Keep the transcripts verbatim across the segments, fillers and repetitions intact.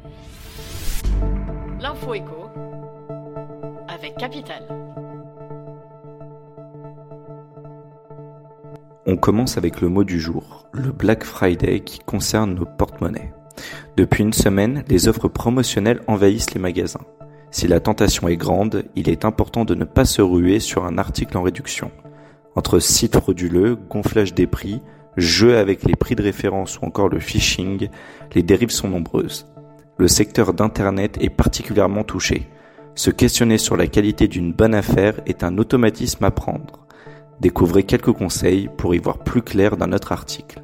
L'info éco avec Capital. On commence avec le mot du jour, le Black Friday qui concerne nos porte-monnaies. Depuis une semaine, les offres promotionnelles envahissent les magasins. Si la tentation est grande, il est important de ne pas se ruer sur un article en réduction. Entre sites frauduleux, gonflage des prix, jeux avec les prix de référence ou encore le phishing, les dérives sont nombreuses. Le secteur d'Internet est particulièrement touché. Se questionner sur la qualité d'une bonne affaire est un automatisme à prendre. Découvrez quelques conseils pour y voir plus clair dans notre article.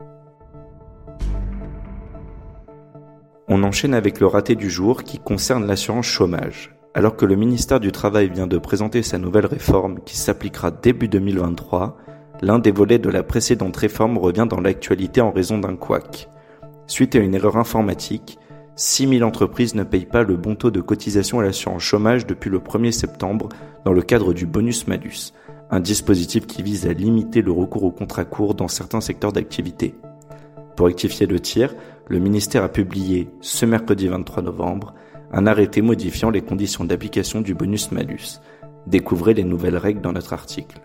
On enchaîne avec le raté du jour qui concerne l'assurance chômage. Alors que le ministère du Travail vient de présenter sa nouvelle réforme qui s'appliquera début deux mille vingt-trois, l'un des volets de la précédente réforme revient dans l'actualité en raison d'un couac. Suite à une erreur informatique, six mille entreprises ne payent pas le bon taux de cotisation à l'assurance chômage depuis le premier septembre dans le cadre du bonus-malus, un dispositif qui vise à limiter le recours aux contrats courts dans certains secteurs d'activité. Pour rectifier le tir, le ministère a publié, ce mercredi vingt-trois novembre, un arrêté modifiant les conditions d'application du bonus-malus. Découvrez les nouvelles règles dans notre article.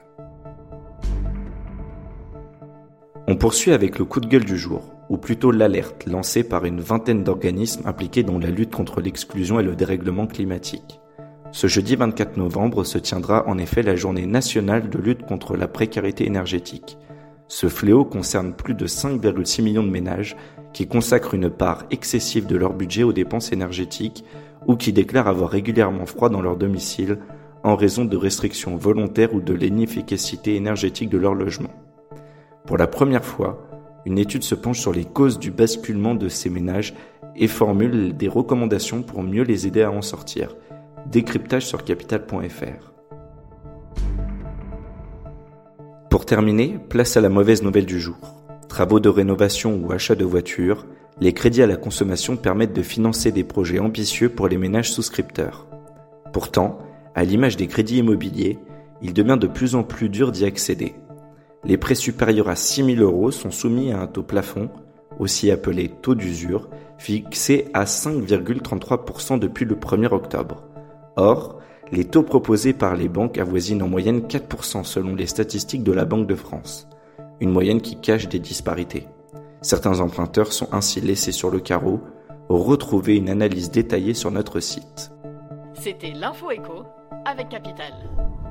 On poursuit avec le coup de gueule du jour, ou plutôt l'alerte lancée par une vingtaine d'organismes impliqués dans la lutte contre l'exclusion et le dérèglement climatique. Ce jeudi vingt-quatre novembre se tiendra en effet la journée nationale de lutte contre la précarité énergétique. Ce fléau concerne plus de cinq virgule six millions de ménages qui consacrent une part excessive de leur budget aux dépenses énergétiques ou qui déclarent avoir régulièrement froid dans leur domicile en raison de restrictions volontaires ou de l'inefficacité énergétique de leur logement. Pour la première fois, une étude se penche sur les causes du basculement de ces ménages et formule des recommandations pour mieux les aider à en sortir. Décryptage sur capital point f r. Pour terminer, place à la mauvaise nouvelle du jour. Travaux de rénovation ou achat de voitures, les crédits à la consommation permettent de financer des projets ambitieux pour les ménages souscripteurs. Pourtant, à l'image des crédits immobiliers, il devient de plus en plus dur d'y accéder. Les prêts supérieurs à six mille euros sont soumis à un taux plafond, aussi appelé taux d'usure, fixé à cinq virgule trente-trois pour cent depuis le premier octobre. Or, les taux proposés par les banques avoisinent en moyenne quatre pour cent selon les statistiques de la Banque de France, une moyenne qui cache des disparités. Certains emprunteurs sont ainsi laissés sur le carreau. Retrouvez une analyse détaillée sur notre site. C'était l'Info Éco avec Capital.